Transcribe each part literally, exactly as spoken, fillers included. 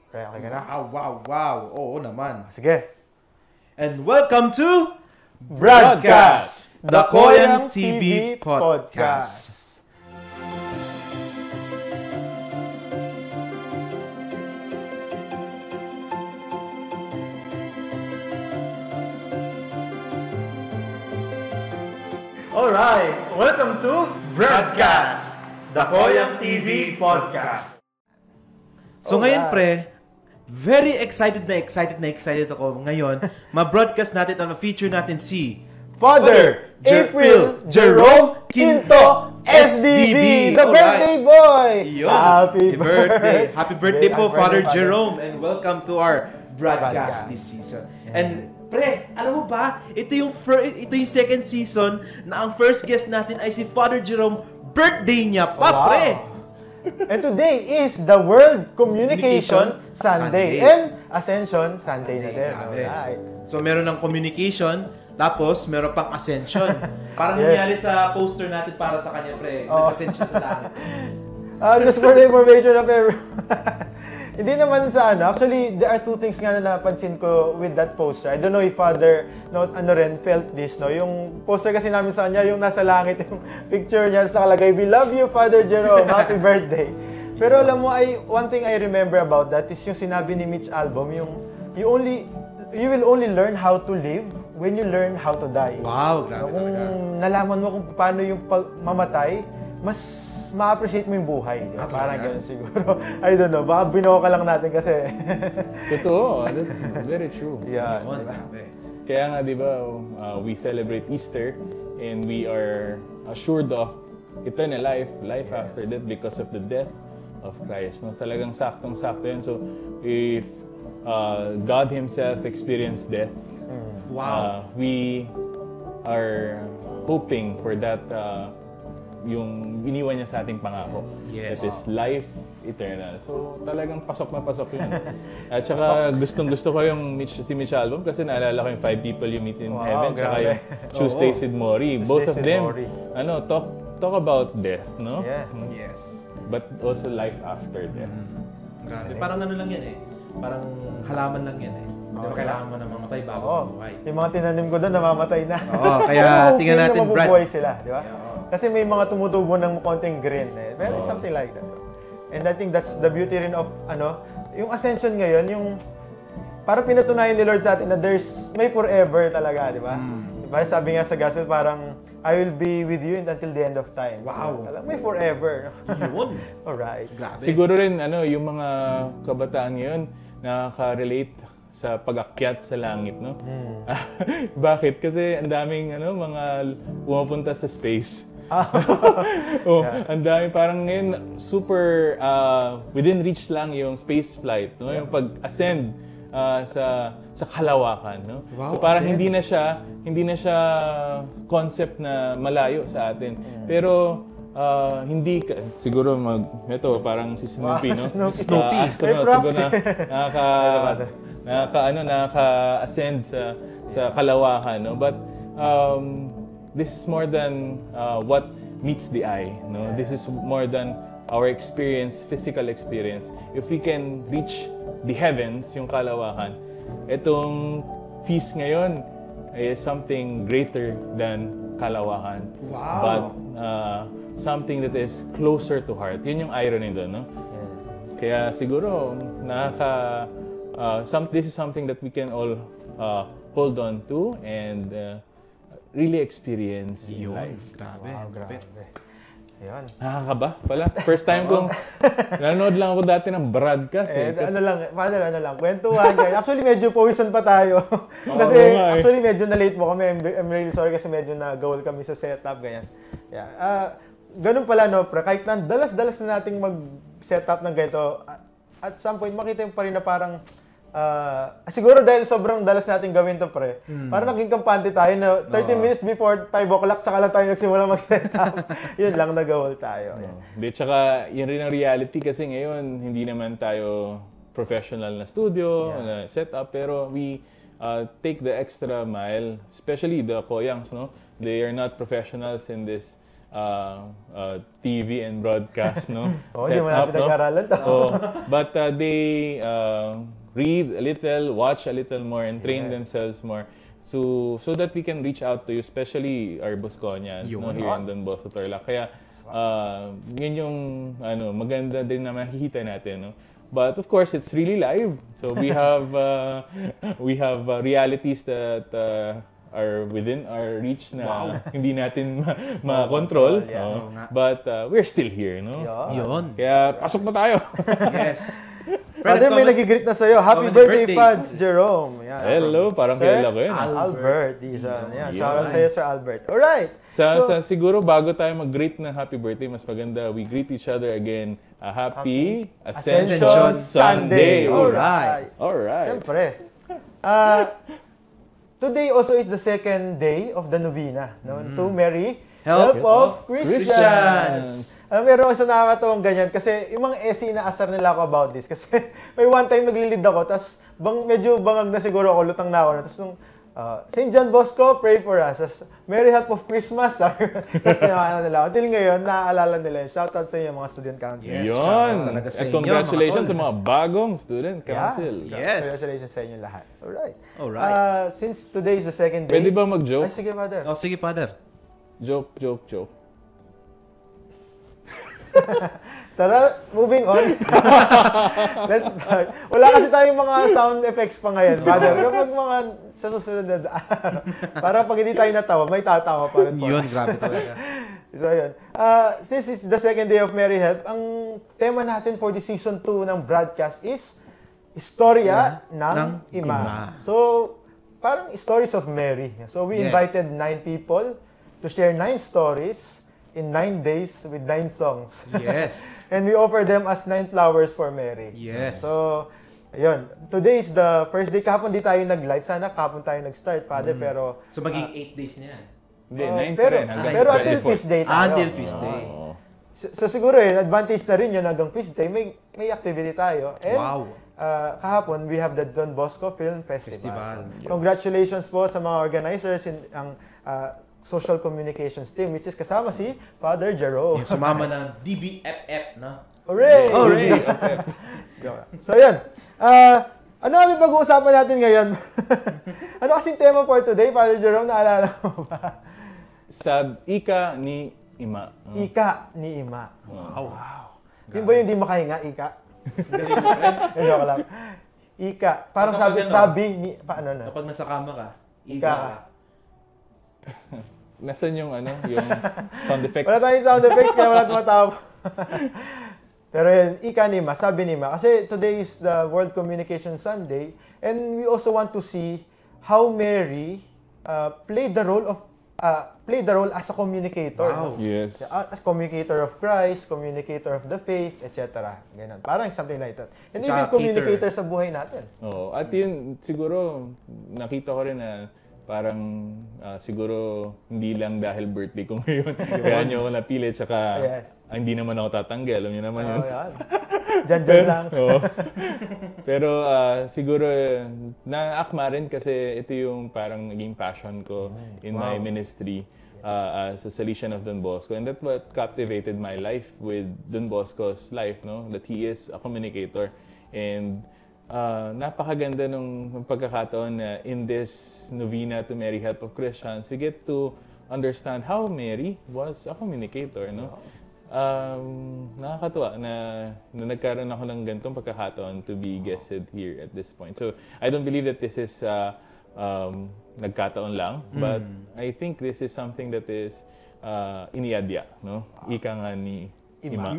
Pre, okay ka na? Wow, wow, wow. Oo naman. Sige. And welcome to Broadcast, the Koyang T V Podcast. Alright, welcome to Broadcast, the Koyang T V Podcast. So ngayon pre, very excited na excited na excited ako ngayon. Ma-broadcast natin at ma-feature natin si Father April Jerome Quinto S D B, the birthday boy! Yun. Happy Happy birthday! Happy birthday po, Happy Father birthday, Jerome, and welcome to our broadcast Broadcast. this season. And pre, alam mo ba, ito yung fir- ito yung second season na ang first guest natin ay si Father Jerome. Birthday niya pa, Wow. pre! And today is the World Communication, Communication Sunday. Sunday. And Ascension Sunday na din. Grabe. Alright. So meron ng communication, tapos meron pang ascension. Parang Yes. nangyari sa poster natin para sa kanya, pre. Oh. Nag-ascend siya sa langit. Uh, just for the information of everyone. Hindi naman sa ano. Actually, there are two things nga na napansin ko with that poster. I don't know if Father no, ano rin, felt this. No? Yung poster kasi namin sa kanya, yung nasa langit, yung picture niya, sa nakalagay, "We love you, Father Jerome. Happy birthday." Pero alam mo, I, one thing I remember about that is yung sinabi ni Mitch Albom, yung you only you will only learn how to live when you learn how to die. Wow, grabe Kung talaga. nalaman mo kung paano yung pag- mamatay, mas ma-appreciate mo yung buhay. Di ba? Ah, Parang talaga? gano'n siguro. I don't know. Baka binuo ka lang natin kasi. Totoo, that's very true. Yeah. Yun, Diba? grabe. Kaya nga, di ba, uh, we celebrate Easter and we are assured of eternal life, life after death because of the death of Christ. No? Talagang saktong-sakto yun. So, if uh, God Himself experienced death, Wow. uh, we are hoping for that uh, yung iniwan niya sa ating pangako. Yes. That is life eternal. So, talagang pasok na pasok yun. At saka, gustong-gusto ko yung Mitch, si Mitch Albom kasi naalala ko yung Five People You Meet in Wow, Heaven tsaka grabe. yung Tuesdays with Maury. Both of with them, Maury. ano, talk talk about death, no? Yeah. Yes. But also life after death. Grabe. Parang ano lang yan eh. Parang halaman lang yan eh. Hindi ba kailangan mo na mamatay bago Oo. mabuhay? Yung mga tinanim ko doon, namamatay na. Oo, kaya Pero tingnan hoping natin, na Brad. mabubuhay sila, di ba? Yeah, oo. Kasi may mga tumutubo ng konting green eh. Pero Oo. something like that. And I think that's the beauty rin of, ano, yung ascension ngayon, yung parang pinatunayan ni Lord sa atin na there's, may forever talaga, di ba? Mm. Diba? Sabi nga sa gospel, parang, I will be with you until the end of time. Wow. So, may forever. Yun. Alright. Grabe. Siguro rin, ano, yung mga kabataan ngayon, nakaka-relate sa pag-akyat sa langit, no? Bakit? Kasi ang daming, ano, mga pumupunta sa space. Oh, ang dami parang ngayon super uh, within reach lang yung space flight, no? Yung pag-ascend uh, sa sa kalawakan, no? Wow, so parang ascend. hindi na siya hindi na siya concept na malayo sa atin. Pero uh, hindi ka, siguro mag ito parang si Snoopy, Wow, no? Snoopy. Snoopy. Uh, astronaut May props siguro na eh. nakaka nakaka ano nakaka-ascend sa sa kalawakan, no? But um, this is more than uh, what meets the eye, no? This is more than our experience, physical experience. If we can reach the heavens, yung kalawakan, itong feast ngayon is something greater than kalawakan. Wow. But uh, something that is closer to heart. Yun yung irony doon, no? Kaya siguro nakaka uh, some this is something that we can all uh, hold on to and uh, really experience in Yun. life. Grabe. Wow, Grabe. grabe. Ayun. Nakakaba pala. First time kong nanonood lang ako dati ng broadcast. Eh, Eh. ano lang, paano ano lang, kwentuhan kayo. Actually, medyo pawisan pa tayo. kasi, Oo nga eh. actually, medyo na-late mo kami. I'm, I'm really sorry kasi medyo na-goal kami sa setup, ganyan. Yeah. Uh, ganun pala, no, pre. Kahit na dalas-dalas na nating mag-setup ng ganito, at some point, makita yung pa rin na parang, uh, siguro dahil sobrang dalas nating gawin to, pre. Hmm. Parang naging kampante tayo na thirty Oo. minutes before five o'clock, tsaka lang tayo nagsimula mag-setup. Yun lang, nag-goal tayo. Yeah. Hindi, tsaka yun rin ang reality kasi ngayon hindi naman tayo professional na studio, Yeah. na setup, pero we uh, take the extra mile, especially the Koyangs, no? They are not professionals in this uh, uh, T V and broadcast, no? Oh, hindi mo na pinag-aralan to. Oh, but uh, they uh, read a little, watch a little more, and train Yeah. themselves more. So, so that we can reach out to you, especially our Bosconians, no, here in Don Bosco, Tarlac. Kaya, uh, yun yung ano, maganda din na makikita natin, no? But of course, it's really live. So we have uh, we have uh, realities that uh, are within our reach na Wow. hindi natin ma- ma-control. yeah. no? Oo nga. But uh, we're still here, no? Yeah. Yun. Kaya pasok na tayo. Yes. Father, may comment- nagigreet na sa'yo. Happy comment birthday, birthday. Fads Jerome. Yan. Hello, parang Sir kilala ko yun. Al- ah. Albert. Isa. Yan. Yun. Shout out sa'yo, Sir Albert. Alright. Sa, So, sa siguro bago tayo mag-greet ng happy birthday, mas maganda we greet each other again. A happy, Ascension, Ascension Sunday. Sunday. Alright. Alright. Siyempre. Ah, today also is the second day of the novena, no? To Mary, Help Help, of Christians. Christians. Ah, meron isa nakakatawang ganyan kasi yung mga essay na asar nila ako about this kasi may one time naglilid ako tapos bang, medyo bangag na siguro ako, lutang na ako. Tapos nung ah, Saint John Bosco, pray for us. Tapos, Mary Help of Christmas. Tapos nakakala nila ako. Until ngayon, naaalala nila yun. Shoutout sa inyo mga student council. Yes. Yun. shoutout talaga sa At inyo, congratulations mga sa mga bagong student council. Yeah. Yes. Congratulations sa inyo lahat. Alright. Alright. Ah, since today is the second day. Pwede ba Ay, mag-joke? sige, Father. Oh, sige, Father. Joke, joke, joke. Tara, moving on. Let's start. Wala kasi tayong mga sound effects pa ngayon, Father. Kapag mga sa susunod na araw, para pag hindi tayo natawa, may tatawa pa rin po. Yun, grabe talaga. So, yun. Uh, since it's the second day of Mary Help, ang tema natin for the season two ng broadcast is Istorya ng, ng Ima. Ima. So, parang stories of Mary. So, we Yes. invited nine people to share nine stories in nine days with nine songs. Yes. And we offer them as nine flowers for Mary. Yes. So, ayun. Today is the first day. Kahapon di tayo nag-live. Sana kahapon tayo nag-start, Father. Pero, So, maging eight days niya. Hindi, uh, nine pa pero, rin. Hanggang pero sa until twenty-four. Feast Day tayo. Until Feast Day. Oo. So, so siguro yun, advantage na rin yun hanggang Feast Day. May, may activity tayo. And, Wow. uh, kahapon, we have the Don Bosco Film Festival. Festival. So, congratulations po sa mga organizers in ang uh, social communications team, which is kasama si Father Jerome. Yung sumama ng D B F F, no? Hooray! Hooray! So, yun. Uh, ano kami pag-uusapan natin ngayon? Ano kasing tema for today, Father Jerome? Naalala mo ba? Sa ika ni Ima. no? Ika ni Ima. Wow. Yun ba yung di makahinga, Ika? Yung joke lang. Ika. Parang Kapag sabi, ano? sabi ni... Paano na? Kapag nasa kama ka, Ika ika ka. ka. Nasaan yung ano, yung sound effects? Wala tayong sound effects, kaya wala tumatawa. Pero yun, Ika ni Ma, sabi ni Ma. Kasi today is the World Communication Sunday, and we also want to see how Mary uh, played the role of uh, played the role as a communicator. Wow. Yes. Uh, As communicator of Christ, communicator of the faith, et cetera. Ganun. Parang something like that. And even Tsaka communicator sa buhay natin. Oo. At yun, siguro, nakita ko rin na parang ah, siguro hindi lang dahil birthday ko ngayon. Kaya nyo ako napili. Tsaka Yes. ah, hindi naman ako tatanggi. Alam nyo naman yun. Oh, yan. Diyan-diyan lang. Oo. Pero ah, siguro eh, naakma rin kasi ito yung parang naging passion ko in my Wow. ministry uh, as a Salesian of Don Bosco. And that's what captivated my life with Don Bosco's life, no? That he is a communicator. And uh, napakaganda nung pagkakataon na in this novena to Mary Help of Christians, we get to understand how Mary was a communicator, no? Um, nakakatuwa na, na nagkaroon ako ng ganitong pagkakataon to be guested here at this point. So, I don't believe that this is uh, um, nagkataon lang, but I think this is something that is uh, iniadya, no? Ika nga ni Ima.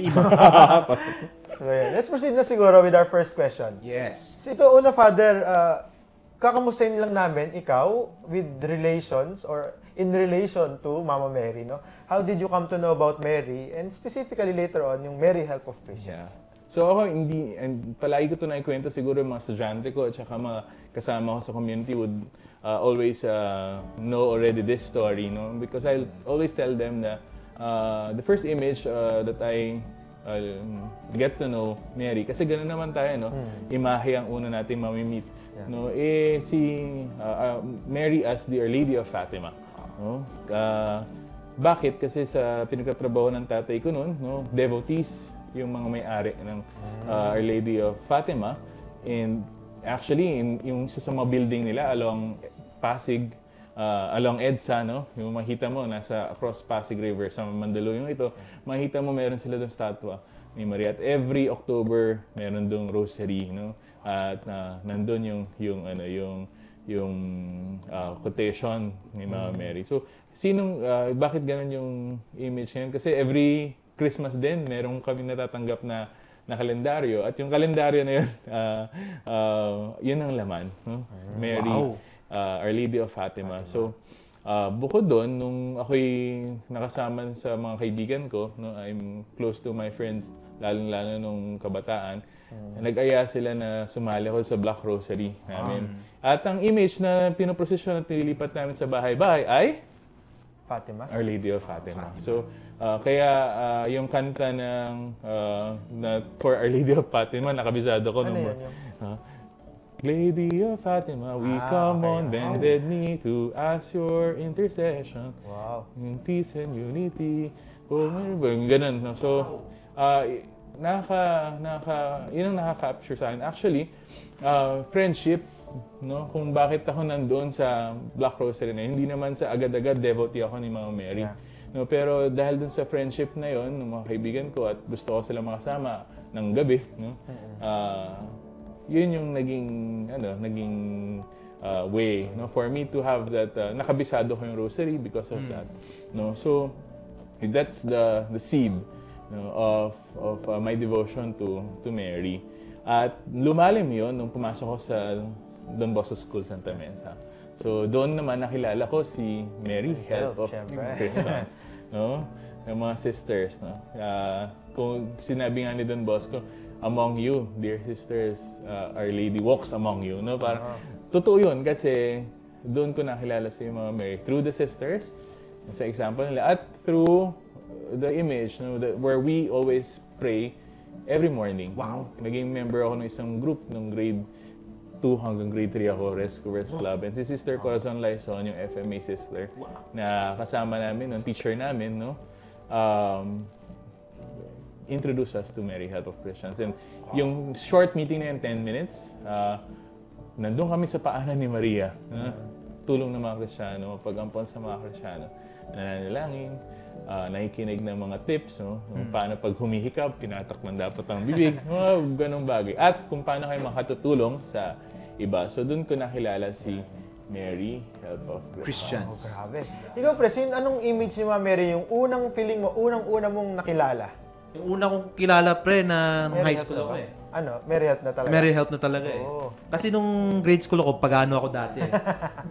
So, yeah. Let's proceed na siguro with our first question. Yes. So, ito una, Father, uh, kakamustahin lang namin ikaw with relations or in relation to Mama Mary, no? How did you come to know about Mary and specifically later on yung Mary Help of Christians? Yeah. So ako hindi, and palagi ko ito naikwento siguro yung mga estudyante ko at saka mga kasama ko sa community would uh, always uh, know already this story, no? Because I always tell them that uh, the first image uh, that I uh, get to know Mary, kasi ganoon naman tayo, no? Imahe ang una natin mamimit. No, eh si uh, uh, Mary as the Our Lady of Fatima, no? Uh, bakit? Kasi sa pinagtatrabaho ng tatay ko noon, no, devotees yung mga may-ari ng uh, Our Lady of Fatima. And actually, in, yung isa sa mga building nila along Pasig, uh, along EDSA, no, yung makita mo, nasa across Pasig River sa Mandaluyong ito, makita mo meron sila doon statwa ni Maria. At every October, meron doon rosary, no? At uh, nandun yung, yung, ano, yung, yung uh, quotation ni Mama Mary. So, sinong, uh, bakit ganun yung image ngayon? Kasi every Christmas din, meron kami natatanggap na, na kalendaryo. At yung kalendaryo na yun, uh, uh, yun ang laman. No? Mary, Wow. uh, Our Lady of Fatima. So, uh, bukod doon, nung ako'y nakasama sa mga kaibigan ko, no, I'm close to my friends, lalong-lalo nung kabataan, mm. nag-aya sila na sumali ako sa Black Rosary namin. Um. At ang image na pinoprosesyon at nililipat namin sa bahay-bahay ay Fatima? Our Lady of Fatima. Fatima. So, uh, kaya uh, yung kanta ng uh, na for Our Lady of Fatima, nakabisado ko. Ano nung, yun? Uh, Lady of Fatima, we ah, come okay. on bended knee to ask your intercession. Wow. In peace and unity. Oh, ganun. No? So, uh, nakaka, nakaka, yun ang nakaka-capture sa akin. Actually, uh, friendship, no, kung bakit ako nandoon sa Black Rosary na, hindi naman sa agad-agad devotee ako ni Mama Mary. Yeah. No, pero dahil dun sa friendship na yon ng mga kaibigan ko at gusto ko sila makasama ng gabi, no, uh, yun yung naging, ano, naging uh, way, no, for me to have that, uh, nakabisado ko yung rosary because of mm. that. No, so, that's the, the seed, no, of, of uh, my devotion to, to Mary. At lumalim yon nung pumasok ko sa Don Bosco School, Santa Mesa. So, doon naman nakilala ko si Mary, Help of Christians. No? Yung mga sisters. No? Uh, kung sinabi nga ni Don Bosco, among you, dear sisters, uh, Our Lady walks among you. No? Parang, uh-huh. Totoo yun kasi doon ko nakilala si Mama Mary. Through the sisters, sa example nila, at through the image, no, the, where we always pray every morning. Wow. No? Naging member ako ng isang group ng grade two hanggang grade three ako, Rescuers Club. And si Sister Corazon Laison, yung F M A sister, wow. na kasama namin, yung teacher namin, no, um, introduce us to Mary, Help of Christians. And wow. yung short meeting na yun, ten minutes, uh, nandun kami sa paanan ni Maria. Uh, tulong ng mga Kristiyano, pag-ampon sa mga Kristiyano. Nananalangin, uh, nakikinig ng mga tips, no? Kung paano pag humihikap, tinatakman dapat ang bibig, mga ganong bagay. At kung paano kayo makatutulong sa iba. So, doon ko nakilala si Mary, Help of Christians. Oh, grabe. Ikaw, pre, sin, anong image ni Mama Mary yung unang feeling mo, unang-una mong nakilala? Yung una kong kilala, pre, na nung Mary high school ako eh. Ano? Mary Help na talaga? Mary Help na talaga eh. Oh. Kasi nung grade school ako, pagano ako dati eh.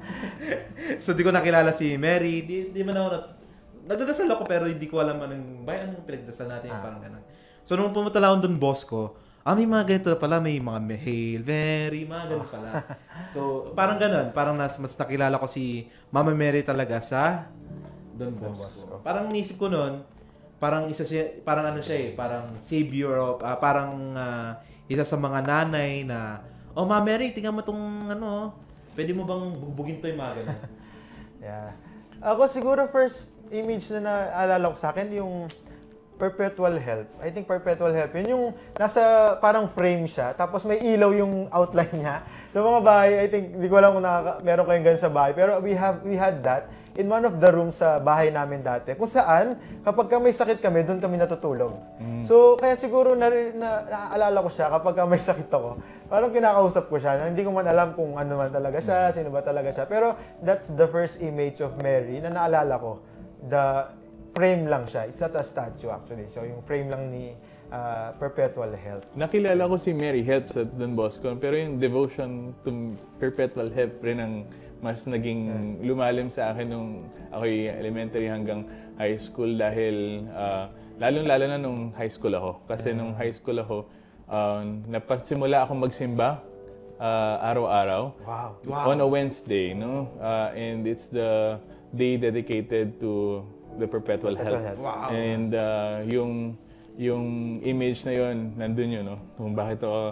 So, di ko nakilala si Mary. Di, di man ako na... Nagdadasal ako pero hindi ko alam anong... Bayan, anong pinagdasal natin? Ah. Parang ganun. So, nung pumunta lang ako doon, boss ko, ah, may mga ganito na pala, may mga Hail Mary, mga ganun pala. So, parang ganun. Parang nas, mas nakilala ko si Mama Mary talaga sa Don Bosco. Parang nisip ko noon, parang isa siya, parang ano siya eh, parang savior of, uh, parang uh, isa sa mga nanay na, oh, Mama Mary, tingnan mo tong ano, pwede mo bang bugbugin to yung mga ganun? Yeah. Ako siguro first image na naalala ko sa akin, yung Perpetual Help. I think Perpetual Help. Yun yung nasa parang frame siya. Tapos may ilaw yung outline niya. Sa mga bahay, I think, hindi ko alam kung nakaka- meron kayong ganun sa bahay. Pero we have we had that in one of the rooms sa bahay namin dati. Kung saan, kapag may sakit kami, doon kami natutulog. Mm. So, kaya siguro na, na, naaalala ko siya kapag may sakit ako. Parang kinakausap ko siya. Na hindi ko man alam kung ano man talaga siya, sino ba talaga siya. Pero that's the first image of Mary na naalala ko. The frame lang siya. It's not a statue actually. So, yung frame lang ni uh, Perpetual Help. Nakilala ko si Mary Help sa Don Bosco, pero yung devotion to Perpetual Help rin ang mas naging lumalim sa akin nung ako'y elementary hanggang high school dahil uh, lalong-lalo na nung high school ako. Kasi nung high school ako, uh, napasimula akong magsimba uh, araw-araw. Wow. Wow. On a Wednesday, no? Uh, and it's the day dedicated to the Perpetual Help. Wow. And uh, yung yung image na yon nandun yun, no? Kung bakit ako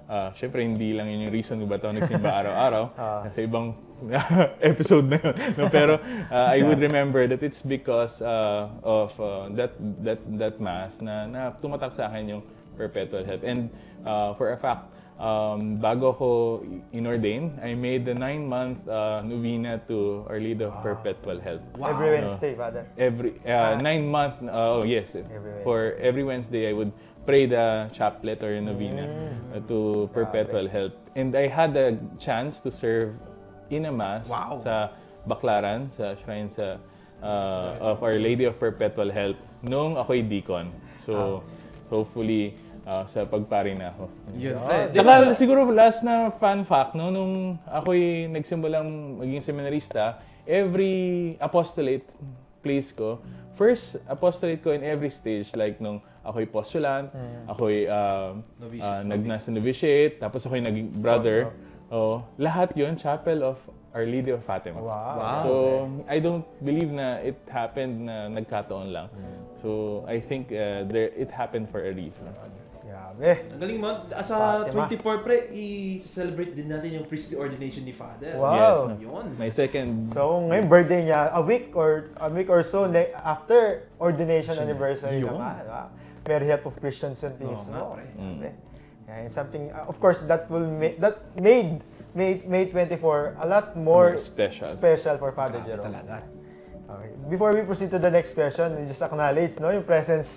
uh, syempre hindi lang yun yung reason kung ba't ako nagsimba araw-araw. Ah. Sa ibang episode na yun. No, pero uh, I would remember that it's because uh, of uh, that that that mass na, na tumatak sa akin yung perpetual help. And uh, for a fact, um, bago ko inordain, I made the nine-month uh, novena to Our Lady of Perpetual Help. Wow. Every Wednesday, Father. Every Ah. uh, nine-month, uh, oh yes, Every for every Wednesday I would pray the chaplet or novena uh, to Perpetual Help. And I had a chance to serve in a mass Wow. sa Baclaran, sa shrine sa uh, of Our Lady of Perpetual Help nung ako'y deacon. So hopefully uh, sa pagpari na ako. Yun, pre. Tsaka siguro last na fun fact, no, nung ako'y nagsimulang maging seminarista, every apostolate place ko, first apostolate ko in every stage, like nung ako'y postulant, ako'y uh, Novitiate. uh, nagnasa novitiate, tapos ako'y naging brother. Oh, lahat yon Chapel of Our Lady of Fatima. Wow. Wow. So, I don't believe na it happened na nagkataon lang. So, I think uh, there it happened for a reason. Grabe. Ang galing mo. Sa Fatima. twenty-four, pre, i-celebrate din natin yung priestly ordination ni Father. Wow. Yes. Yun. My second So, ngayon birthday niya, a week or a week or so ne- after ordination anniversary Yun. naman. Wow. Very help of Christian Scientismo. Oo nga, pre. Grabe. Yeah, and something, uh, of course, that will make, that made May, May twenty-four a lot more More special. special for Father Grabe Jerome. talaga. Okay. Before we proceed to the next question, we just acknowledge no, yung presence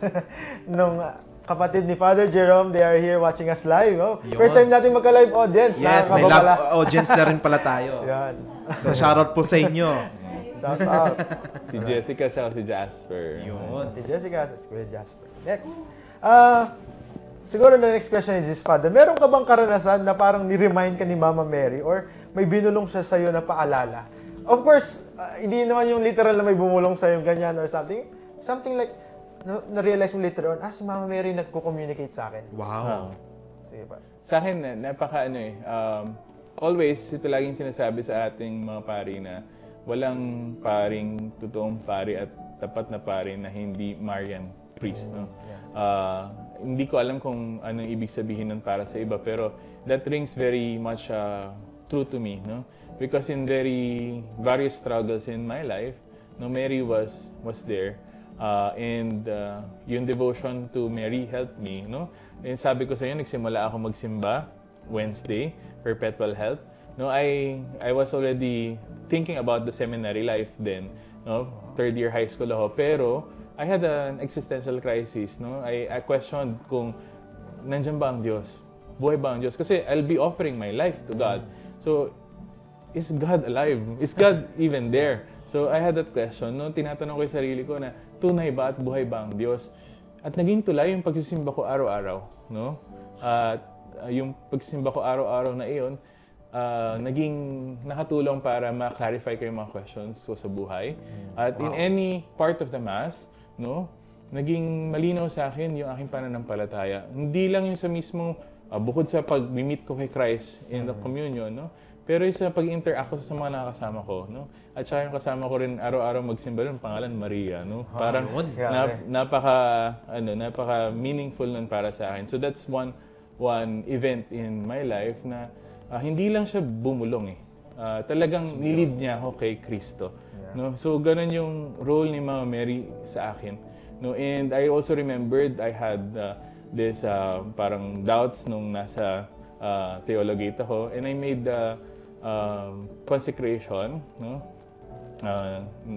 ng kapatid ni Father Jerome. They are here watching us live. Oh. Yun. First time natin magka-live audience. Yes, may Nakakaba pala. love audience na rin pala tayo. Yan. So, shoutout po sa inyo. Shout out. si Jessica siya si Jasper. Yun. Si Jessica, si Kuya Jasper. Next. Ah, siguro the next question is this, Father. Meron ka bang karanasan na parang ni-remind ka ni Mama Mary or may binulong siya sa'yo na paalala? Of course, ah, hindi naman yung literal na may bumulong sa'yo ganyan or something. Something like, na- na-realize mo later on, ah, si Mama Mary nagko-communicate sa akin. Wow. Sige pa. Sa akin, na- napaka ano eh, um, always, ito laging sinasabi sa ating mga pari na walang paring totoong pari at tapat na pari na hindi Marian priest. No? Uh, hindi ko alam kung anong ibig sabihin nun para sa iba, pero that rings very much uh, true to me. No? Because in very various struggles in my life, no, Mary was was there. Uh, and uh, yung devotion to Mary helped me. No? And sabi ko sa inyo, nagsimula ako magsimba Wednesday, Perpetual Help. No, I I was already thinking about the seminary life then. No, third year high school ako. Pero I had an existential crisis. No, I, I questioned kung nandiyan ba ang Diyos? Buhay ba ang Diyos? Kasi I'll be offering my life to God. So, is God alive? Is God even there? So I had that question. No, tinatanong ko yung sarili ko na tunay ba at buhay ba ang Diyos? At naging tulay yung pagsisimba ko araw-araw. No, at uh, yung pagsisimba ko araw-araw na iyon. Uh, naging nakatulong para ma-clarify ko yung mga questions ko sa buhay. At in any part of the Mass, no, naging malinaw sa akin yung aking pananampalataya. Hindi lang yung sa mismong, uh, bukod sa pag-meet ko kay Christ in the communion, no, pero yung sa pag-interact ko sa mga nakakasama ko. No, at saka yung kasama ko rin araw-araw magsimba rin, pangalan Maria. No, parang yun. na, napaka, ano, napaka meaningful nun para sa akin. So that's one, one event in my life na Uh, hindi lang siya bumulong eh. Uh, talagang nilid niya ako kay Kristo. No? So ganun yung role ni Mama Mary sa akin. No? And I also remembered I had uh, this uh, parang doubts nung nasa uh, theologate ako, and I made the uh, consecration, no? Uh,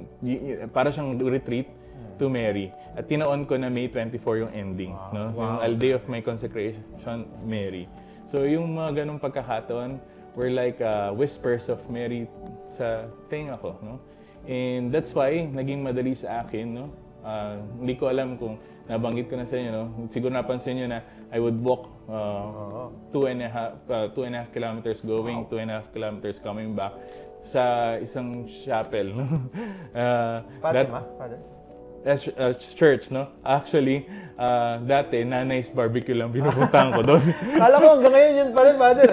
y- y- para siyang retreat to Mary. At tinaon ko na May twenty-fourth yung ending. No? Wow. Yung All Day of my consecration, Mary. So yung mga ganong pagkakataon were like uh, whispers of Mary sa tinga ko, no? And that's why naging madali sa akin, no? Uh, hindi ko alam kung nabanggit ko na sa inyo, no? Siguro napansin niyo na I would walk uh, two and a half uh, two and a half kilometers going, wow. two and a half kilometers coming back sa isang chapel, no? uh, Fatima, that, Father? As uh, church, no? Actually, uh, dati, Nanay's Barbecue lang pinupuntahan ko doon. Kala ko hanggang ngayon yun pa rin, Father.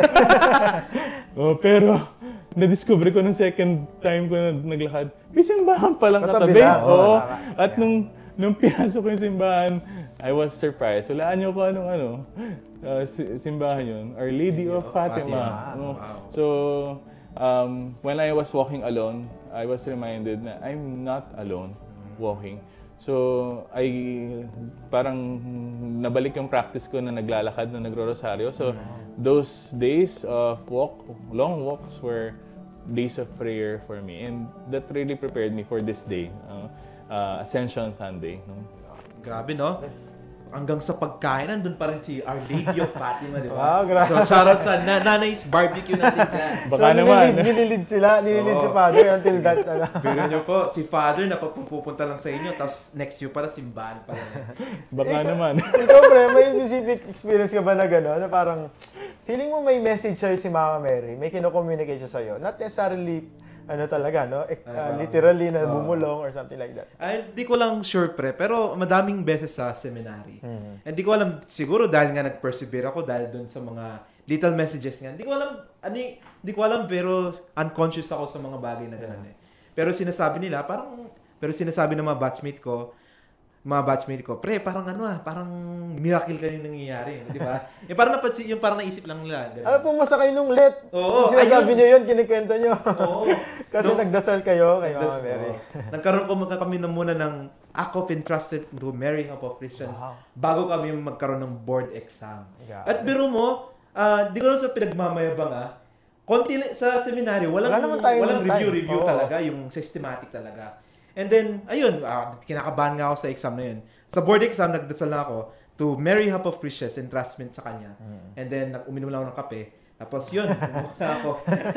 Oh, pero, na-discover ko nung second time ko na naglakad, may simbahan palang Katabi katabi. lang. Oo. Oo, At nung, nung pinasok ko yung simbahan, I was surprised. Walaan niyo ko anong ano, uh, simbahan yun. Our Lady of Fatima. Fatima. No? Wow. So, um, when I was walking alone, I was reminded na I'm not alone walking. So, I parang nabalik yung practice ko na naglalakad, na nagro-rosaryo. So, those days of walk, long walks were days of prayer for me. And that really prepared me for this day, uh, uh, Ascension Sunday. No? Grabe, no? Hanggang sa pagkain, nandun pa rin si Our Lady of Fatima, di ba? Wow, grabe. So, shoutout sa na Nanay's Barbecue natin dyan. Baka so, naman. Nililid, nililid sila, nililid si Father until that. Ano. Pero nyo po, si Father na pupunta lang sa inyo, tapos next year para simbahan pa lang. Baka naman. Ikaw, pre, may specific experience ka ba na gano'n? Na parang, feeling mo may message sa'yo si Mama Mary, may kino-communicate siya sa'yo. Not necessarily, ano talaga, no? E- uh, literally na bumulong or something like that. Ay, di ko lang sure, pre, pero madaming beses sa seminary. Mm-hmm. And di ko alam, siguro dahil nga nag-persevere ako, dahil dun sa mga little messages nga. Di ko alam, ano y- di ko alam, pero unconscious ako sa mga bagay na gano'n eh. Pero sinasabi nila, parang, pero sinasabi ng mga batchmate ko, mga batchmate ko, pre, parang ano ah, parang miracle ka yung nangyayari, di ba? Yung parang napansin, yung parang naisip lang nila. ganun. Ano pumasa kayo nung let? Oo, Sinasabi ayun. niyo yun, kinikwento niyo. Oo. Kasi No. nagdasal kayo kay Mama Nagdas- Mary. oo. Nagkaroon ko magka kami na muna ng act of entrusted to Mary Hope of Christians Wow. bago kami magkaroon ng board exam. Grabe. At biro mo, ah, di ko lang sa pinagmamayabang ah, konti lang- sa seminaryo, walang, Wala naman tayo walang ng time. review-review Oo. talaga, yung systematic talaga. And then, ayun, ah, kinakabahan nga ako sa exam na yun. Sa board exam, nagdasal na ako to Mary Hope of Christians, entrustment sa kanya. And then, nag-uminom lang ako ng kape. Tapos yun, umuha na ako.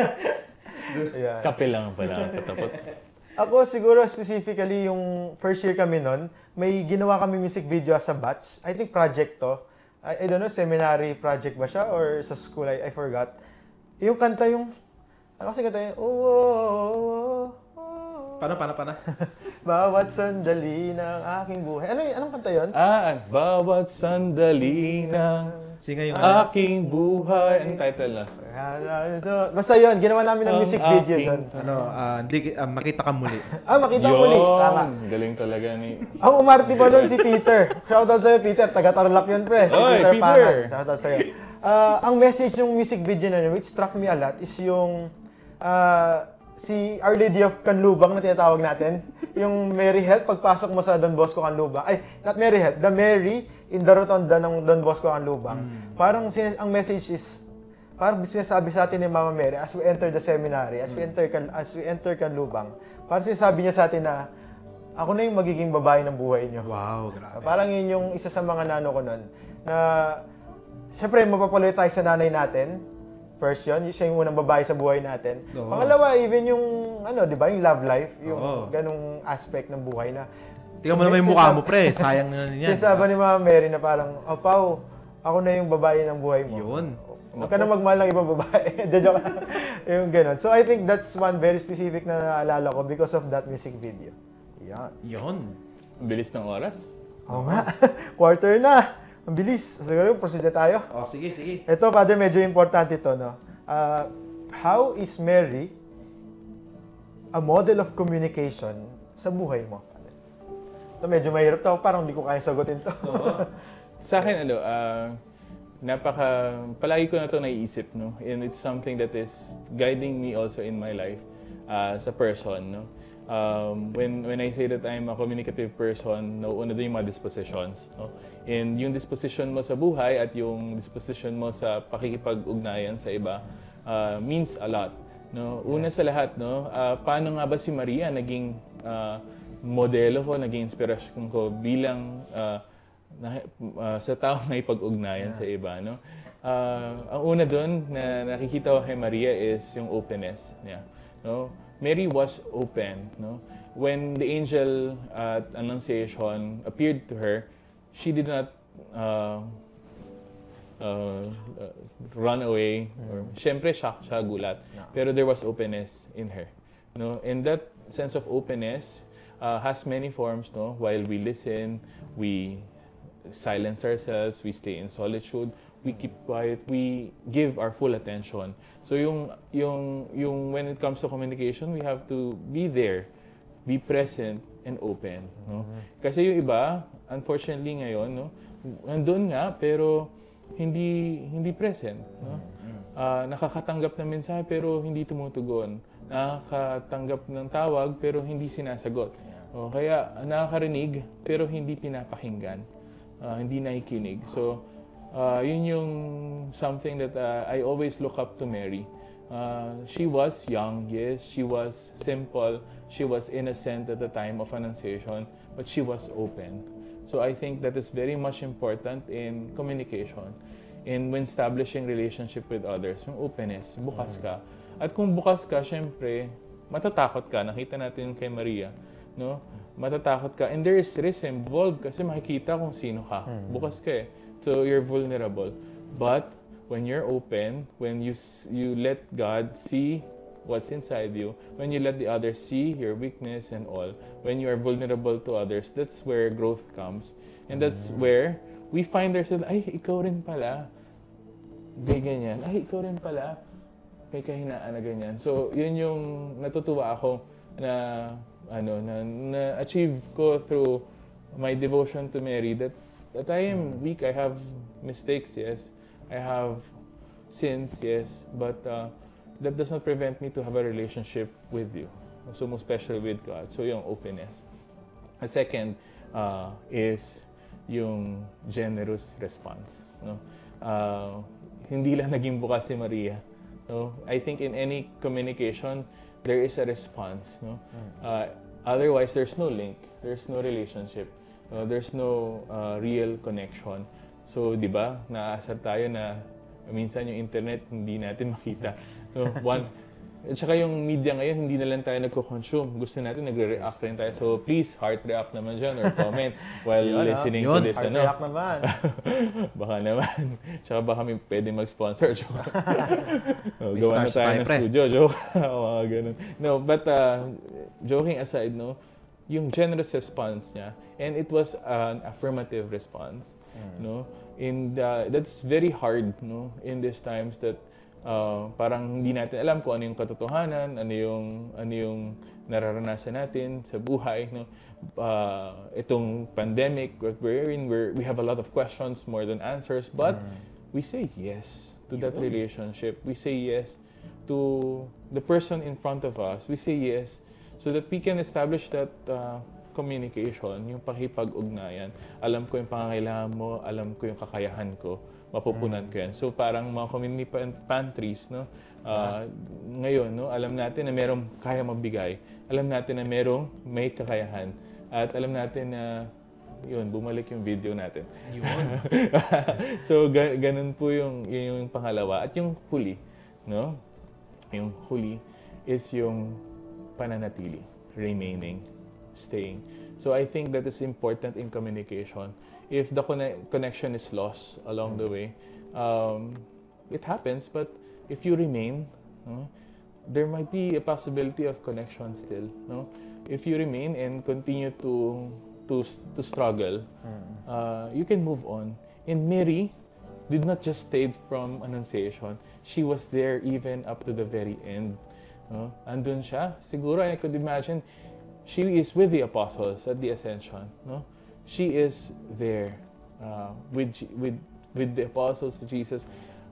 Ayan. Kape lang pala. Patapot. Ako siguro specifically yung first year kami nun, may ginawa kami music video sa batch. I think project to. I, I don't know, seminary project ba siya or sa school, I, I forgot. Yung kanta yung, ano kasi kanta yung, oh, oh, oh, oh, oh. Paano, paano, paano? Bawat sandali ng aking buhay. Ano, anong kanta yun? Ah, bawat sandali ng Sige yung aking buhay. Anong title na? Basta yun, ginawa namin ng Ang music video aking- doon. ano, ah, hindi, ah, makita ka muli. Ah, makita mo muli. Tama. Galing talaga ni... Ang umarte pa doon si Peter. Shoutout sa'yo, Peter. Taga-Tarlac yun, pre. Si Oy, Peter Peter. Panan. Shoutout sa'yo. Ah, ang message ng music video na yun, which struck me a lot, is yung ah, si Our Lady of Canlubang na tinatawag natin. Yung Mary Health, pagpasok mo sa Don Bosco Canlubang. Ay, not Mary Health, the Mary in the Rotonda ng Don Bosco Canlubang. Parang sin- ang message is, parang sinasabi sa atin ni Mama Mary as we enter the seminary, as we enter Can- as we enter Canlubang, parang sinasabi niya sa atin na ako na yung magiging babae ng buhay niyo. Wow, grabe. Parang yun yung isa sa mga nano ko nun. Na, syempre, mapapaloy tayo sa nanay natin. First yun, siya yung unang babae sa buhay natin. Oo. Pangalawa, even yung, ano, di ba, yung love life, yung Oo. ganung aspect ng buhay na. Tingnan mo naman yung mukha mo, pre. Sayang na yan. Sinasabi ni Mama Mary na parang, oh, Pao, ako na yung babae ng buhay mo. Yun. Huwag ka na magmahal ng ibang babae. De, joke lang. Yung ganun. So, I think that's one very specific na naalala ko because of that music video. Yan. Yun. Ang bilis ng oras. Oo nga. Quarter na. Ang bilis. Siguro, proceed na tayo. Oh, sige, sige. Ito, Father, medyo importante ito, no? Uh, how is Mary a model of communication sa buhay mo? Ito, medyo mahirap to. Parang hindi ko kaya sagutin to. Sa akin, ano, ah, napaka, palagi ko na ito naiisip, no? And it's something that is guiding me also in my life uh, as a person, no? Um, when when I say that I'm a communicative person, nauuna din yung mga dispositions, no? And yung disposition mo sa buhay at yung disposition mo sa pakikipag-ugnayan sa iba uh, means a lot, no? Una sa lahat, no, uh, paano nga ba si Maria naging uh, modelo ko, naging inspirasyon ko bilang uh, na, uh, sa taong may pag-ugnayan yeah. sa iba, no? Uh, ang una doon na nakikita ko kay Maria is yung openness niya, no? Mary was open, no? When the angel at Annunciation appeared to her, she did not uh, uh, uh, run away or syempre shock siya, gulat. Yeah. Pero there was openness in her, no? And that sense of openness uh, has many forms, no? While we listen, we silence ourselves, we stay in solitude, we keep quiet, we give our full attention. So yung yung yung when it comes to communication, we have to be there, be present, and open, no? Kasi yung iba, unfortunately ngayon, no, nandun nga pero hindi hindi present, no? Uh, nakakatanggap ng mensahe pero hindi tumutugon. Nakakatanggap ng tawag pero hindi sinasagot. O kaya nakakarinig pero hindi pinapakinggan. Uh, hindi nakikinig. So, uh, yun yung something that uh, I always look up to Mary. Uh, she was young, yes. She was simple. She was innocent at the time of Annunciation. But she was open. So, I think that is very much important in communication. In when establishing relationship with others. Yung openness, bukas ka. At kung bukas ka, syempre, matatakot ka. Nakita natin kay Maria. No? Matatakot ka. And there is risk involved kasi makikita kung sino ka. Bukas ka eh. So, you're vulnerable. But, when you're open, when you you let God see what's inside you, when you let the others see your weakness and all, when you are vulnerable to others, that's where growth comes. And that's where we find ourselves, ay, ikaw rin pala. May ganyan. Ay, ikaw rin pala. May kahinaan na ganyan. So, yun yung natutuwa ako na ano na, na achieve ko through my devotion to Mary that that I am weak, I have mistakes, yes, I have sins, yes, but uh, that does not prevent me to have a relationship with you, so most especially with God. So yung openness. A second uh, is yung generous response, no? Uh, hindi lang naging bukas si Maria, no? I think in any communication there is a response, no? Uh, otherwise, there's no link, there's no relationship, uh, there's no uh, real connection. So, di ba, naaasar tayo na minsan yung internet hindi natin makita. So, one, at saka yung media ngayon, hindi na lang tayo nagko-consume. Gusto natin, nagre-react rin tayo. So, please, heart react naman dyan or comment while Yun, listening Yun. to this. Heart Ano? react naman. Baka naman. Tsaka baka kami pwede mag-sponsor. Oh, May gawa na stars tayo tayo, ng pre. studio. Joke. Mga ganun. No, but uh, joking aside, no, yung generous response niya, and it was an affirmative response. Mm. No? And uh, that's very hard, no, in these times that uh, parang hindi natin alam kung ano yung katotohanan, ano yung ano yung nararanasan natin sa buhay, no. Uh, itong pandemic that we're in, where we have a lot of questions more than answers, but mm. we say yes to that relationship. We say yes to the person in front of us. We say yes so that we can establish that uh, communication, yung pakipag-ugnayan. Alam ko yung pangangailangan mo, alam ko yung kakayahan ko, mapupunan ko yan. So parang mga community pantries, no? Uh, ngayon, no, alam natin na merong kaya magbigay. Alam natin na merong may kakayahan. At alam natin na, yun, bumalik yung video natin. Yun. So ga- ganun po yung, yung, yung pangalawa. At yung huli, no? Yung huli is yung pananatili, remaining, staying. So I think that is important in communication. If the conne- connection is lost along the way, um, it happens, but if you remain, no, there might be a possibility of connection still. No? If you remain and continue to to to struggle, uh, you can move on. And Mary did not just stay from Annunciation. She was there even up to the very end. No? Andun siya. Siguro, I could imagine, she is with the apostles at the ascension. No? She is there uh, with, with, with the apostles of Jesus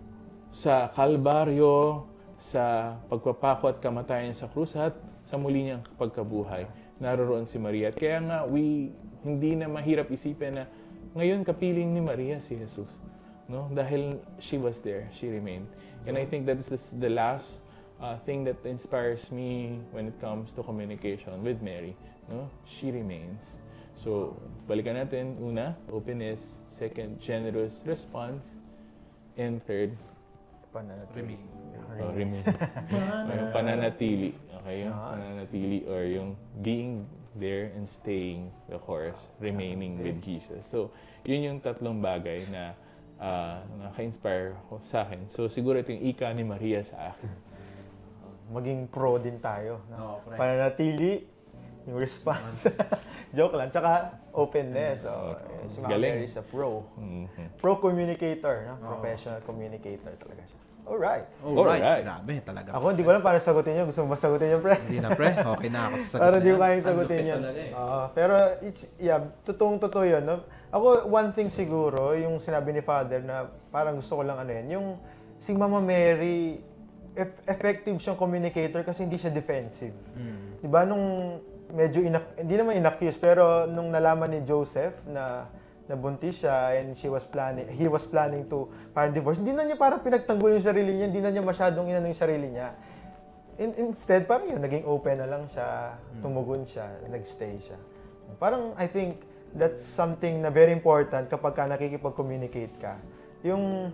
sa Kalbaryo, sa pagpapako at kamatayan sa krus at sa muli niyang pagkabuhay. Naroon si Maria. At kaya nga, we, hindi na mahirap isipin na ngayon kapiling ni Maria si Jesus. No? Dahil she was there, she remained. And I think that is the last uh, thing that inspires me when it comes to communication with Mary. No? She remains. So, balikan natin. Una, openness. Second, generous response. And third, Pananatili. oh, remain. Yung pananatili. Okay, yung pananatili or yung being there and staying the course, remaining with Jesus. So, yun yung tatlong bagay na uh, naka-inspire ko sa akin. So, siguro ito yung ika ni Maria sa akin. Maging pro din tayo. Oo, pre. Pananatili, yung response. Joke lang. Tsaka openness. So, si Mama Galing. Mary is a pro. Mhm. Pro communicator. No? Professional communicator talaga siya. Alright. Alright. Alright. Grabe, talaga. Ako, hindi ko alam paano sagutin yun. Gusto mo ba sagutin yun, pre? Hindi na, pre. Okay na ako sa sagot Para na di yan. ko kayang Ang sagutin lupit yun. talaga eh. Oo, pero, it's, yeah, totoong totoo yun. No? Ako, one thing siguro, yung sinabi ni Father na parang gusto ko lang ano yun, yung si Mama Mary, eff- effective siyang communicator kasi hindi siya defensive. Mm. Diba nung medyo, inak- hindi naman inaccuse, pero nung nalaman ni Joseph na nabuntis siya and she was planning, he was planning to parang divorce, hindi na niya parang pinagtanggol yung sarili niya, hindi na niya masyadong inano yung sarili niya. In, instead, parang yun, naging open na lang siya, tumugon siya, nagstay siya. Parang, I think, that's something na very important kapag ka nakikipag-communicate ka. Yung,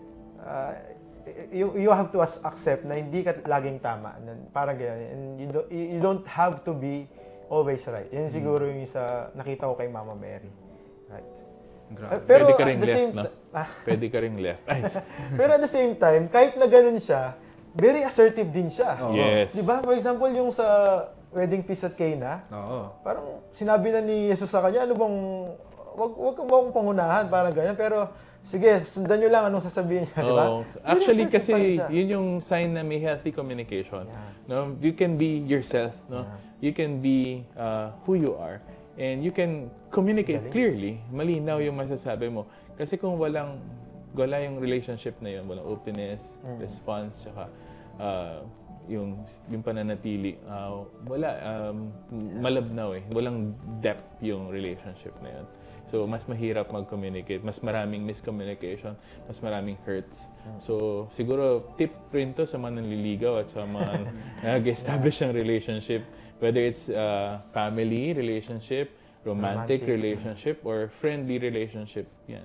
uh, you, you have to accept na hindi ka laging tama. Parang ganyan. And you, do, you don't have to be always right. Yun siguro yung isa nakita ko kay Mama Mary. Right. Uh, Grabe. pero Pwede ka at ring the left, same no? ti- ah, Pwede ka ring left. Ay. pero at the same time, kahit na ganun siya, very assertive din siya. Oo. Yes. Di ba? For example, yung sa wedding feast at Cana, Oo. parang sinabi na ni Jesus sa kanya, ano bang, wag, wag kang akong pangunahan, parang ganyan. Pero, sige, sundan nyo lang anong sasabihin niya, di ba? Oh, actually, Very assertive pa rin kasi siya. yun yung sign na may healthy communication. Yeah. No, you can be yourself. No, you can be uh, who you are, and you can communicate Galing. clearly. Malinaw yung masasabi mo. Kasi kung walang wala yung relationship na yun, walang openness, Mm. response, tsaka uh, yung yung pananatili, uh, wala um, malabnaw eh. Walang depth yung relationship na yun. So, mas mahirap mag-communicate, mas maraming miscommunication, mas maraming hurts. So, siguro tip rin to sa mga nanliligaw at sa mga nag-establish ng relationship, whether it's uh, family relationship, romantic, Romantic. relationship, or friendly relationship. Yan.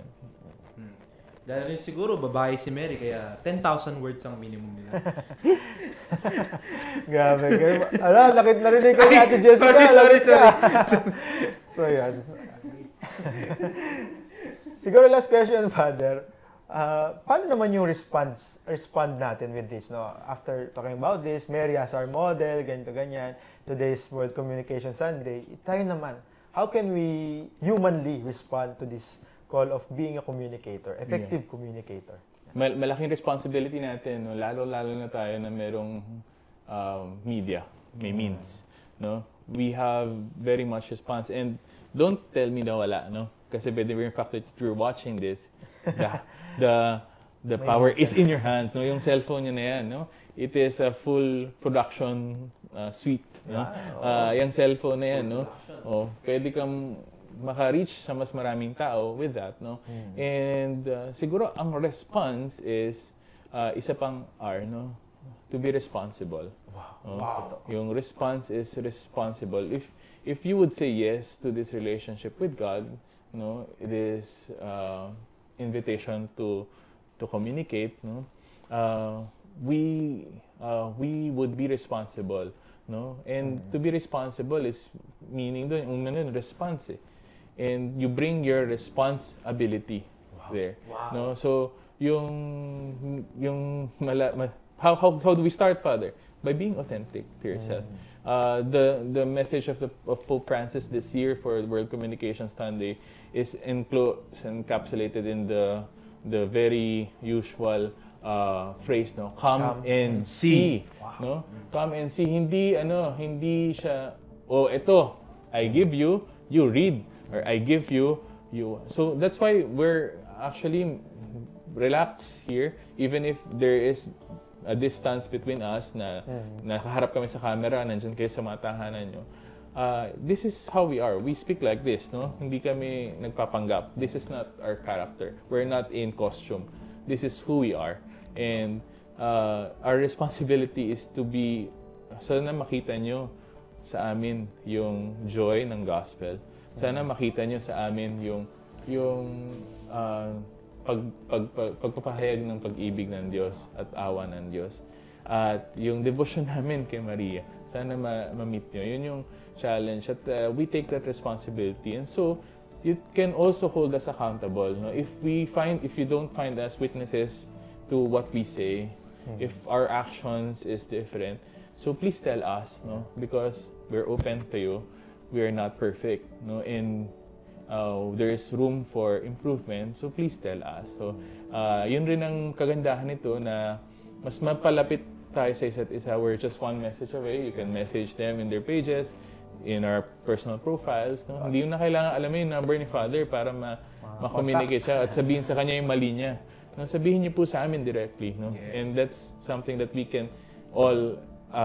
Dahil rin siguro, babae si Mary, kaya ten thousand words ang minimum nila. Grabe. Grabe. Ala, nakit narinig ko ni Ate Jessica. sorry, sorry, lapit ka. sorry. So, yan. Siguro last question, Father. Uh, paano naman yung response respond natin with this? No? After talking about this, Mary as our model, ganito, ganyan. Today's World Communication Sunday. Tayo naman, how can we humanly respond to this call of being a communicator, effective communicator? Mal- malaking responsibility natin, no? Lalo-lalo na tayo na merong um, media, may means. No? We have very much response. And don't tell me na wala, no? Kasi pwede in fact that you're watching this, the, the, the power is in your hands, no? Yung cellphone nyo na yan, no? It is a full production uh, suite, no? Uh, yung cellphone na yan, no? Oh, pwede kang maka-reach sa mas maraming tao with that, no? And uh, siguro ang response is uh, isa pang R, no? To be responsible. Wow. Wow. Yung response is responsible. If if you would say yes to this relationship with God, no, it is uh, invitation to to communicate, no. Uh, we uh, we would be responsible, no. And to be responsible is meaning doon yung ano, response. Eh. And you bring your responsibility there. No? So, yung, yung mala, ma, how, how, how do we start, Father? By being authentic to yourself. Uh, the, the message of, the, of Pope Francis this year for World Communication Sunday is enclo- encapsulated in the, the very usual uh, phrase, no? Come, Come and see. No? Come and see. Hindi, ano, hindi siya, oh, ito, I give you, you read. Or I give you, you. So that's why we're actually relaxed here, even if there is a distance between us na nakaharap kami sa camera, nandiyan kayo sa mga tahanan nyo. Uh, this is how we are. We speak like this, no? Hindi kami nagpapanggap. This is not our character. We're not in costume. This is who we are. And uh, our responsibility is to be, sana makita nyo sa amin yung joy ng gospel. Sana makita nyo sa amin yung yung uh, pag, pag, pag, pagpapahayag ng pag-ibig ng Diyos at awa ng Diyos. At yung devotion namin kay Maria, sana ma- ma-meet nyo. Yun yung challenge. At uh, we take that responsibility. And so, you can also hold us accountable. No? If we find, if you don't find us witnesses to what we say, if our actions is different, so please tell us, no? Because we're open to you. We are not perfect, no, and uh, there is room for improvement. So please tell us. So, uh, yun rin ang kagandahan nito na mas mapalapit tayo sa isa't isa. We're just one message away. You can message them in their pages, in our personal profiles. No? Hindi mo na kailangan alam yung number ni Father para ma ma-communicate siya at sabihin sa kanya yung mali niya. No? Sabihin niyo po sa amin directly. No? Yes. And that's something that we can all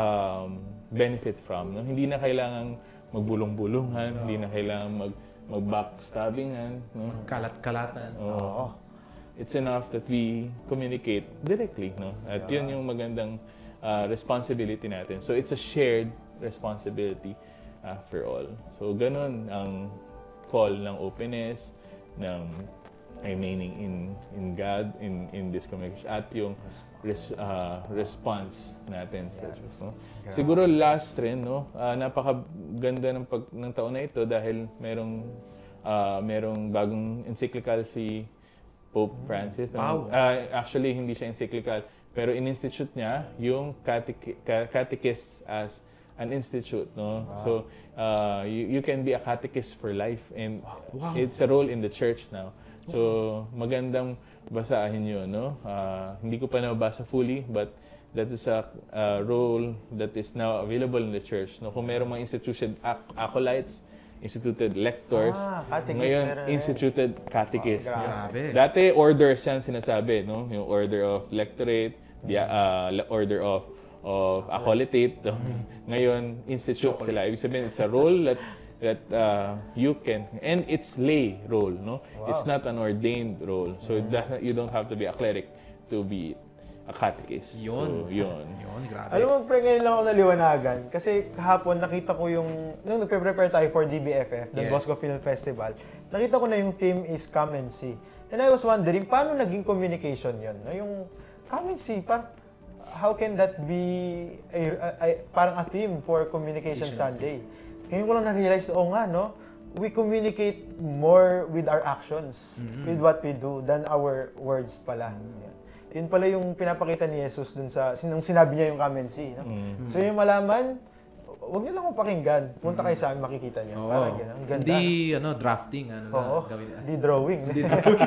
um, benefit from. No? Hindi na kailangan magbulong-bulungan, hindi na kailangan mag mag-backstabbingan. No? Kalat-kalatan. Oo. It's enough that we communicate directly, no? At yun yung magandang uh, responsibility natin. So it's a shared responsibility after all. So ganun ang call ng openness, ng remaining in in God, in in this communication, at yung res, uh, response natin sa Diyos, no? Siguro last rin, no? Uh, napakaganda ng pag ng taon na ito dahil merong uh, merong bagong encyclical si Pope Francis. Wow. Uh, actually, hindi siya encyclical, pero in-institute niya yung catech- catechists as an institute, no? Wow. So, uh, you, you can be a catechist for life, and wow. It's a role in the church now. So, magandang basahin yun, no? Uh, hindi ko pa nabasa fully, but that is a uh, role that is now available in the church. No? Kung mayroong mga instituted ac- acolytes, instituted lectors, Ah, catechist, ngayon meron eh. instituted catechists. Oh, grabe. Dati orders yan sinasabi, no? Yung order of lectorate, the uh, order of of acolytate. Ngayon institute sila. Ibig sabihin, it's a role that that uh, you can, and it's lay role, no? Wow. It's not an ordained role. So it doesn't, you don't have to be a cleric to be a catechist. Yun. So, yun. Yun, grabe. Alam mo, pre, ngayon lang ako naliwanagan. Kasi kahapon nakita ko yung, nung nagpe-prepare tayo for D B F F, the Yes. Bosco Film Festival, nakita ko na yung theme is come and see. And I was wondering, paano naging communication yun? No? Yung come and see, par how can that be a, a, a, parang a theme for Communication Sunday? Ngayon ko lang na-realize, oo nga, no? We communicate more with our actions, mm-hmm. with what we do, than our words pala. Yan. Yun pala yung pinapakita ni Jesus dun sa, nung sinabi niya yung come and see. No? Mm-hmm. So yung malaman, huwag niyo lang akong pakinggan. Punta kayo sa amin, makikita niyo. Oo. Parang gano'n. Ang ganda. Hindi, ano, drafting. Ano Oo. na gawin. Hindi drawing. Hindi drawing.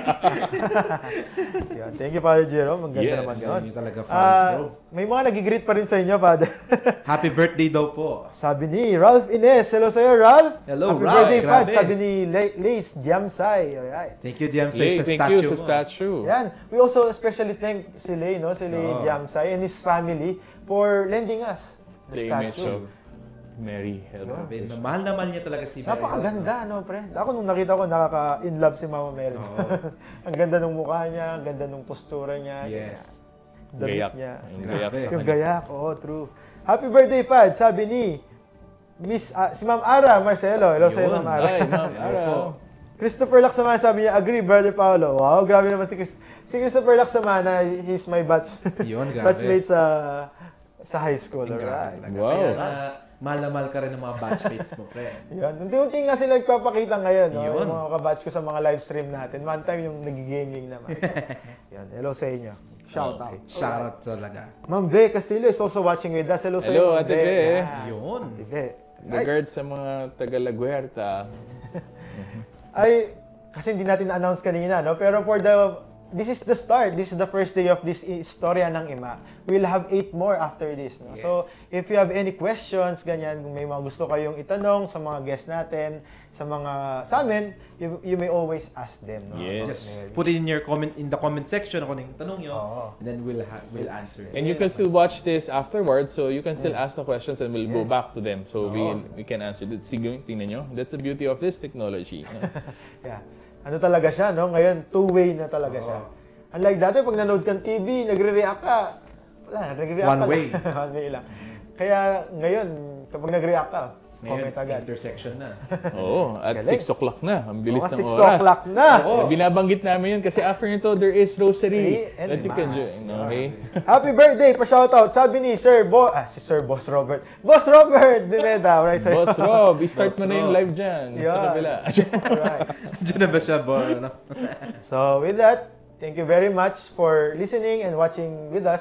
Yeah, thank you, Father Jerome. Ang ganda Yes. naman yun. Yun talaga, Ah, Father Jerome. may mga nagigreet pa rin sa inyo, Father. Happy birthday daw po. Sabi ni Ralph Ines. Hello sa'yo, Ralph. Hello, Happy Ralph. birthday, Pat. Grabe. Sabi ni La- Lace Diamsay. Alright. Thank you, Diam, sa Lay, sa thank statue you sa mo. statue. Yan. We also especially thank si Lay, no? Si Lay Oo. Diamsay and his family for lending us the, The image statue. of Mary. Grabe, na mahal na mahal niya talaga si Mary. Napakaganda, no, pre? Ako nung nakita ko, nakaka-in love si Mama Mary. Oo. Ang ganda ng mukha niya, ang ganda ng postura niya. Yes. Damit Gayak. niya. Yung Grabe. gayak sa Yung kanya. gayak, oo, true. Happy birthday, Pad. Sabi ni Miss, ah, si Ma'am Ara Marcelo. Hello sa'yo, Yun. Ma'am Ara. Ay, ma'am, Ara. Christopher Laksamana, sabi niya, agree, Brother Paolo. Wow, grabe naman si, Chris, si Christopher Laksamana. He's my batch, Yun, grabe. batchmate sa sa high school. Grabe Alright. talaga. Wow. Kaya na, mahal na mahal ka rin ng mga batchmates mo, pre. Yan. Unti-unti nga sila nagpapakita ngayon. No? Yun. Yung mga kabatch ko sa mga live stream natin. One time yung nagigaming naman. Yan. Hello sa inyo. Shout out. Shout out talaga. Ma'am Be Castillo is also watching with us. Hello sa Hello, iyo, Ma'am Ate Be. Yan. Yun. Ate Be. Regards sa mga taga-Laguerta. Ay, kasi hindi natin na-announce kanina, no? Pero for the, this is the start. This is the first day of this istorya ng Ima. We'll have eight more after this, no? Yes. So, if you have any questions, ganyan, kung may mga gusto kayong itanong sa mga guests natin, sa mga, sa amin, you, you may always ask them, no? Yes. About Just Mary. put it in your comment, in the comment section kung ano yung tanong nyo. Oo. And then we'll, ha- we'll answer it. And you can still watch this afterwards, so you can still ask the questions and we'll go Yes. back to them. So we Oo. we can answer. Sige, tingnan nyo. That's the beauty of this technology. no? Yeah. Ano talaga siya, no? Ngayon, two-way na talaga Oo. siya. Unlike dati, pag nanood kang T V, nagre-react ka. Wala, nagre-react One ka lang. way. One way lang. Kaya ngayon, kapag nag-react ka, comment Ngayon, agad. intersection na. Oo, at Galing. six o'clock na. Ang bilis Mga ng six oras. o'clock na! Oo. Binabanggit namin yun kasi after nito, there is rosary And that you can mass. join. Okay? Happy birthday! Pa-shoutout! Sabi ni Sir Bo... Ah, si Sir Boss Robert. Boss Robert! Bimeda! Right, sir? Boss Rob, i-start Boss mo na yung Rob. live dyan sa Yeah. kabila. Alright. Diyan na ba siya, bo? Ano? So, with that, thank you very much for listening and watching with us.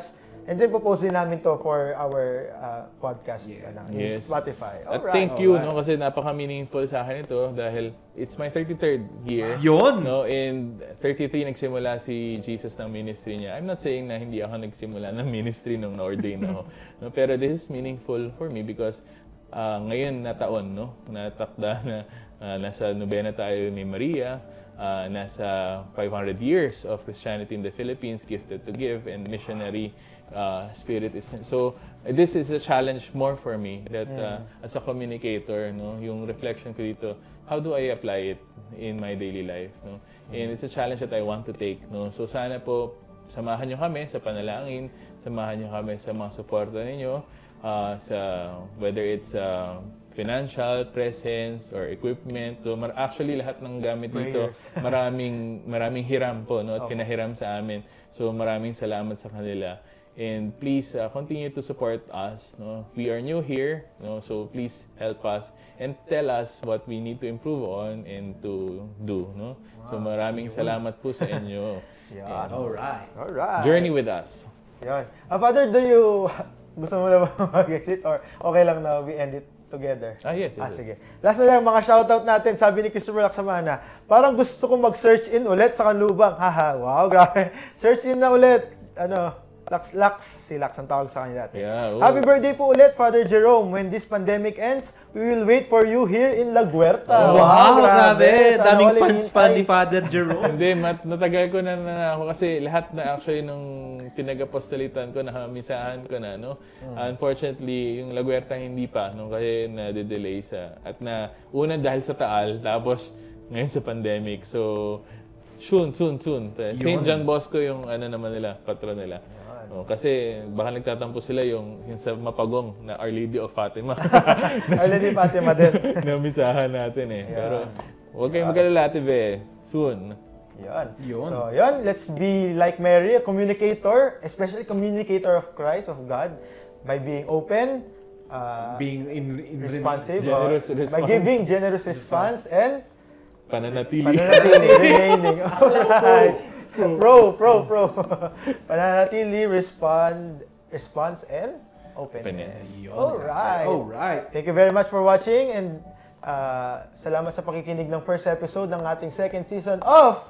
And then, popost din namin to for our uh, podcast Yeah. ano, in Yes. Spotify. At Alright. thank you, Alright. no, kasi napaka-meaningful sa akin ito dahil it's my thirty-third year. Yun! No, in thirty-three nagsimula si Jesus ng ministry niya. I'm not saying na hindi ako nagsimula ng ministry nung na-ordain ako. No, pero this is meaningful for me because uh, ngayon na taon, no, natakda na uh, nasa nobena tayo ni Maria. Uh, nasa five hundred years of Christianity in the Philippines, gifted to give, and missionary uh, spirit is so uh, this is a challenge more for me that uh, as a communicator, no, yung reflection ko dito, how do I apply it in my daily life, no? And it's a challenge that I want to take, no. So sana po samahan niyo kami sa panalangin, samahan niyo kami sa mga suporta ninyo uh, sa whether it's uh, financial presence or equipment. So mar- actually lahat ng gamit dito maraming maraming hiram po, no, at pinahiram sa amin. So maraming salamat sa kanila. And please uh, continue to support us, no. We are new here, no, so please help us and tell us what we need to improve on and to do, no. So maraming salamat po sa inyo. Yan. Alright. Alright. Journey with us. Yan. Uh, Father, do you gusto mo na ba mag-exit or okay lang na we end it together? Ah, yes, yes, Ah, yes. sige. Last na lang, mga shoutout natin. Sabi ni Christopher Laksamana, parang gusto kong mag-search in ulit sa Kanlubang. Haha, wow, grabe. Search in na ulit. Ano, Lax, Lax. Si Lax ang tawag sa kanya dati. Yeah, oh. Happy birthday po ulit, Father Jerome. When this pandemic ends, we will wait for you here in La Guerta. Wow, grabe. Sana Daming walang fans hintay. pa ni Father Jerome. Hindi, mat natagal ko na, na ako kasi lahat na actually nung pinag-apostolitan ko, nakamisahan ko na, no? Unfortunately, yung La Guerta hindi pa, no? Kasi na-delay sa, at na, una dahil sa Taal, tapos ngayon sa pandemic. So, soon, soon, soon. Saint John Bosco yung ano naman nila, patron nila. Oh, kasi baka nagtatampo sila yung, yung sa Mapagong na Our Lady of Fatima. Our Lady Fatima din. Namisahan natin eh. Pero huwag kayong mag-alala, Tibe. Soon. Yun. Yun. So, yun. Let's be like Mary, a communicator, especially communicator of Christ, of God, by being open, uh, Being in, in responsive, Generous or response. by giving generous response, and Pananatili. pananatili remaining. Alright. Pro, pro, pro. Pananatili, respond, response, and openness. Openness. Alright. Alright. Thank you very much for watching, and uh, salamat sa pakikinig ng first episode ng ating second season of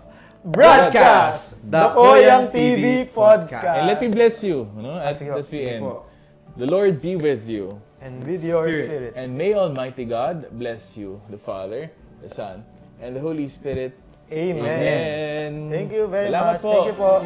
Broadcast, the Koyang T V Podcast. And let me bless you, no? As, sige po. as we Sige end. po. The Lord be with you. And with your Spirit. spirit. And may Almighty God bless you, the Father, the Son, and the Holy Spirit. Amen. Amen. Thank you very Salamat much. po. Thank you po.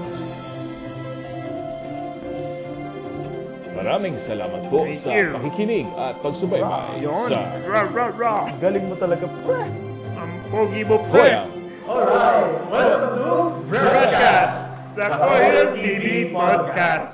Maraming salamat po Thank sa you. pakikinig at pagsubaybay Yun. sa Ra, ra, ra. Galing mo talaga, pre. Ang pogi mo, pre. Koyang. Broadcast, the Koyang T V Podcast.